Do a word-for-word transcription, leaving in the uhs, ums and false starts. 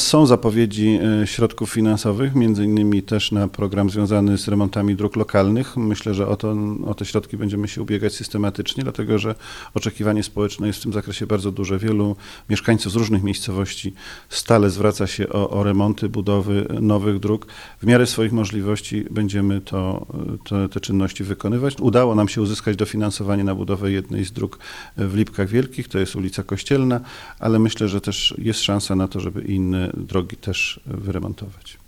są zapowiedzi środków finansowych, między innymi też na program związany z remontami dróg lokalnych. Myślę, że o, to, o te środki będziemy się ubiegać systematycznie, dlatego że oczekiwanie społeczne jest w tym zakresie bardzo duże. Wielu mieszkańców z różnych miejscowości stale zwraca się o, o remonty, budowy nowych dróg. W miarę swoich możliwości będziemy to, to, te czynności wykonywać. Udało nam się uzyskać dofinansowanie na budowę jednej z dróg w Lipkach Wielkich, to jest ulica Kościelna, ale myślę, że też jest szansa na to, żeby inne drogi też wyremontować.